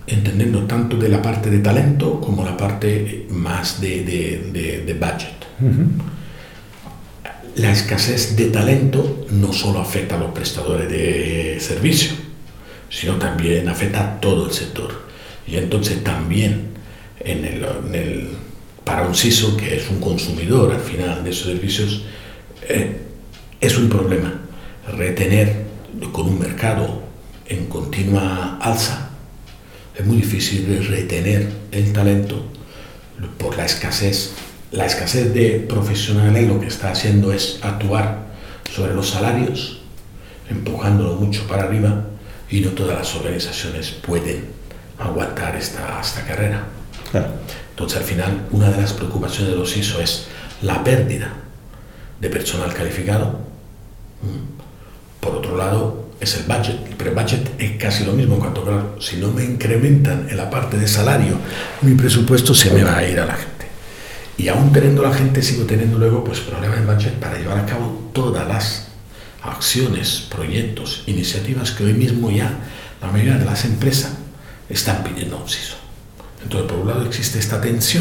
B: entendiendo tanto de la parte de talento como la parte más de, de, de, de budget. Uh-huh. La escasez de talento no solo afecta a los prestadores de servicio, sino también afecta a todo el sector. Y entonces también en el, en el, para un C I S O, que es un consumidor al final de esos servicios, eh, es un problema retener con un mercado en continua alza. Es muy difícil retener el talento por la escasez. La escasez de profesionales lo que está haciendo es actuar sobre los salarios, empujándolo mucho para arriba, y no todas las organizaciones pueden aguantar esta, esta carrera. Claro. Entonces, al final, una de las preocupaciones de los C I S O es la pérdida de personal calificado. Por otro lado, es el budget, pero el budget es casi lo mismo en cuanto, claro, si no me incrementan en la parte de salario, mi presupuesto se me va a ir a la gente. Y aún teniendo la gente, sigo teniendo luego pues problemas en budget para llevar a cabo todas las acciones, proyectos, iniciativas que hoy mismo ya la mayoría de las empresas están pidiendo a un C I S O. Entonces, por un lado existe esta tensión.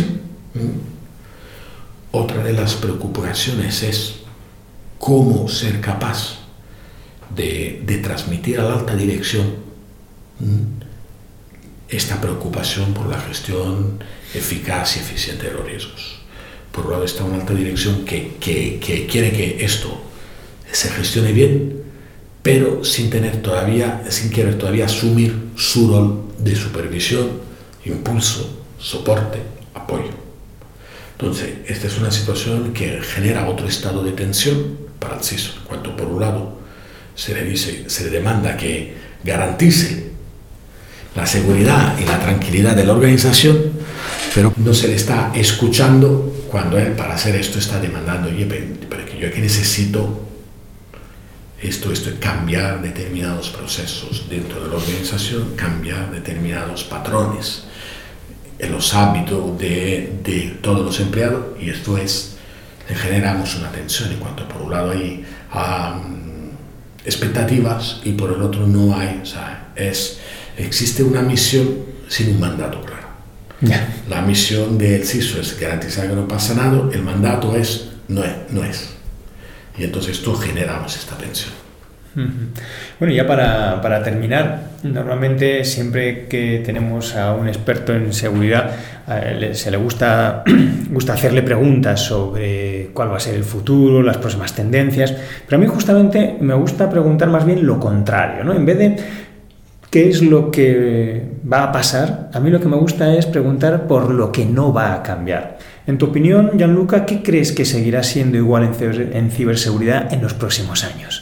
B: Otra de las preocupaciones es cómo ser capaz De, de transmitir a la alta dirección esta preocupación por la gestión eficaz y eficiente de los riesgos. Por un lado está una alta dirección que, que, que quiere que esto se gestione bien, pero sin tener todavía, sin querer todavía asumir su rol de supervisión, impulso, soporte, apoyo. Entonces, esta es una situación que genera otro estado de tensión para el C I S O, en cuanto por un lado se le dice, se le demanda que garantice la seguridad y la tranquilidad de la organización, pero no se le está escuchando cuando él para hacer esto está demandando, oye, pero que yo que necesito esto, esto, cambiar determinados procesos dentro de la organización, cambiar determinados patrones en los hábitos de, de todos los empleados, y esto es, le generamos una tensión en cuanto por un lado hay um, expectativas y por el otro no hay, o sea, es, existe una misión sin un mandato claro. Yeah. La misión del C I S O es garantizar que no pasa nada, el mandato es no es, no es. Y entonces esto generamos esta tensión.
C: Bueno, ya para, para terminar, normalmente siempre que tenemos a un experto en seguridad eh, se le gusta, gusta hacerle preguntas sobre cuál va a ser el futuro, las próximas tendencias, pero a mí justamente me gusta preguntar más bien lo contrario, ¿no? En vez de qué es lo que va a pasar, a mí lo que me gusta es preguntar por lo que no va a cambiar. En tu opinión, Gianluca, ¿qué crees que seguirá siendo igual en, ciber, en ciberseguridad en los próximos años?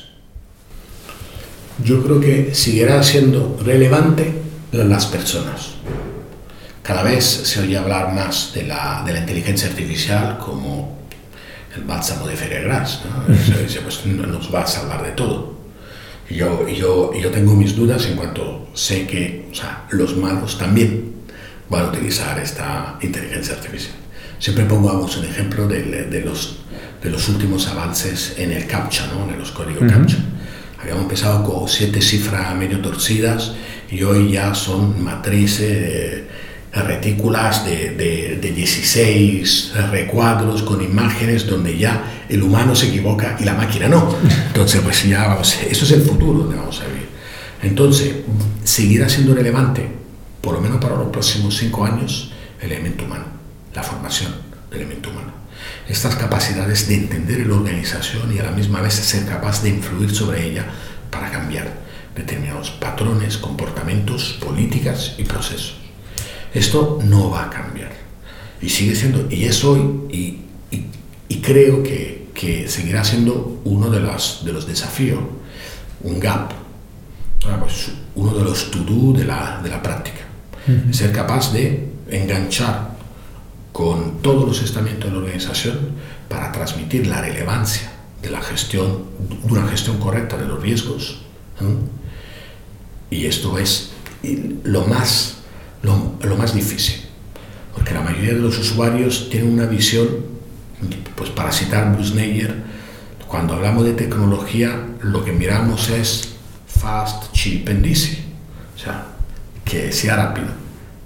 B: Yo creo que seguirá siendo relevante las personas. Cada vez se oye hablar más de la, de la inteligencia artificial como el bálsamo de Feregras, ¿no? Se dice, pues nos va a salvar de todo. Y yo, yo, yo tengo mis dudas en cuanto sé que, o sea, los malos también van a utilizar esta inteligencia artificial. Siempre pongamos un ejemplo de, de, los, de los últimos avances en el CAPTCHA, ¿no? En los códigos uh-huh. CAPTCHA. Habíamos empezado con siete cifras medio torcidas y hoy ya son matrices eh, retículas de, de, de dieciséis recuadros con imágenes donde ya el humano se equivoca y la máquina no. Entonces, pues ya vamos, eso es el futuro donde vamos a vivir. Entonces, seguirá siendo relevante, por lo menos para los próximos cinco años, el elemento humano, la formación del elemento humano. Estas capacidades de entender la organización y a la misma vez ser capaz de influir sobre ella para cambiar determinados patrones, comportamientos, políticas y procesos. Esto no va a cambiar y sigue siendo, y es hoy, y, y, y creo que, que seguirá siendo uno de los, de los desafíos, un gap, pues uno de los to-do de la, de la práctica. Uh-huh. Ser capaz de enganchar con todos los estamentos de la organización para transmitir la relevancia de la gestión, de una gestión correcta de los riesgos. ¿eh? Y esto es lo más, lo, lo más difícil, porque la mayoría de los usuarios tienen una visión, pues para citar Bruce Nayer, cuando hablamos de tecnología, lo que miramos es fast, cheap and easy, o sea, que sea rápido.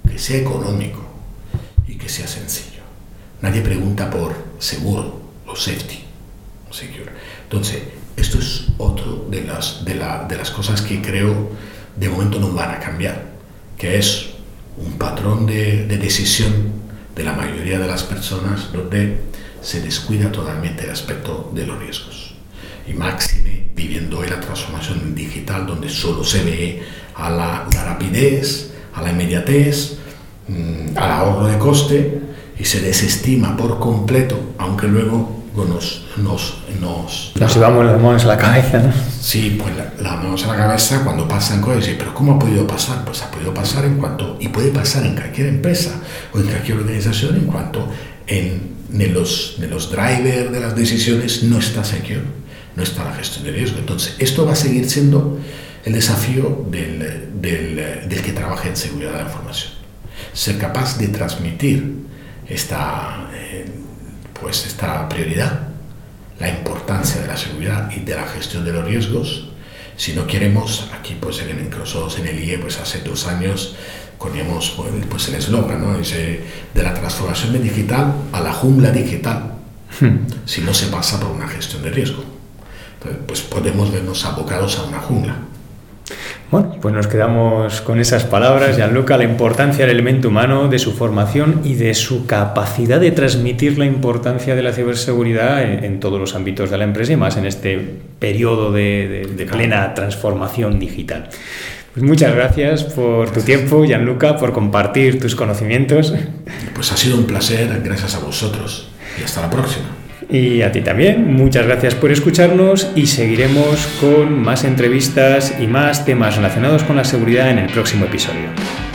B: que sea económico y que sea sencillo. Nadie pregunta por seguro o safety o secure. Entonces, esto es otro de las, de, la, de las cosas que creo de momento no van a cambiar, que es un patrón de, de decisión de la mayoría de las personas donde se descuida totalmente el aspecto de los riesgos. Y máxime viviendo en la transformación digital, donde solo se ve a la, la rapidez, a la inmediatez, mmm, al ahorro de coste, y se desestima por completo, aunque luego nos... Nos, nos,
C: nos llevamos las manos a la cabeza, ¿no?
B: Sí, pues la, las manos a la cabeza cuando pasan cosas. Y, pero ¿cómo ha podido pasar? Pues ha podido pasar en cuanto... Y puede pasar en cualquier empresa o en cualquier organización en cuanto en, en, los, en los drivers de las decisiones no está secure, no está la gestión de riesgo. Entonces, esto va a seguir siendo el desafío del, del, del que trabaja en seguridad de la información. Ser capaz de transmitir esta, eh, pues esta prioridad, la importancia de la seguridad y de la gestión de los riesgos. Si no queremos, aquí pues en, nosotros en el I E pues hace dos años poníamos pues el eslogan, ¿no? Dice, de la transformación digital a la jungla digital, hmm. si no se pasa por una gestión de riesgo. Entonces, pues podemos vernos abocados a una jungla.
C: Bueno, pues nos quedamos con esas palabras, Gianluca, la importancia del elemento humano, de su formación y de su capacidad de transmitir la importancia de la ciberseguridad en, en todos los ámbitos de la empresa y más en este periodo de, de, de plena transformación digital. Pues muchas gracias por tu tiempo, Gianluca, por compartir tus conocimientos.
B: Pues ha sido un placer, gracias a vosotros y hasta la próxima.
C: Y a ti también, muchas gracias por escucharnos y seguiremos con más entrevistas y más temas relacionados con la seguridad en el próximo episodio.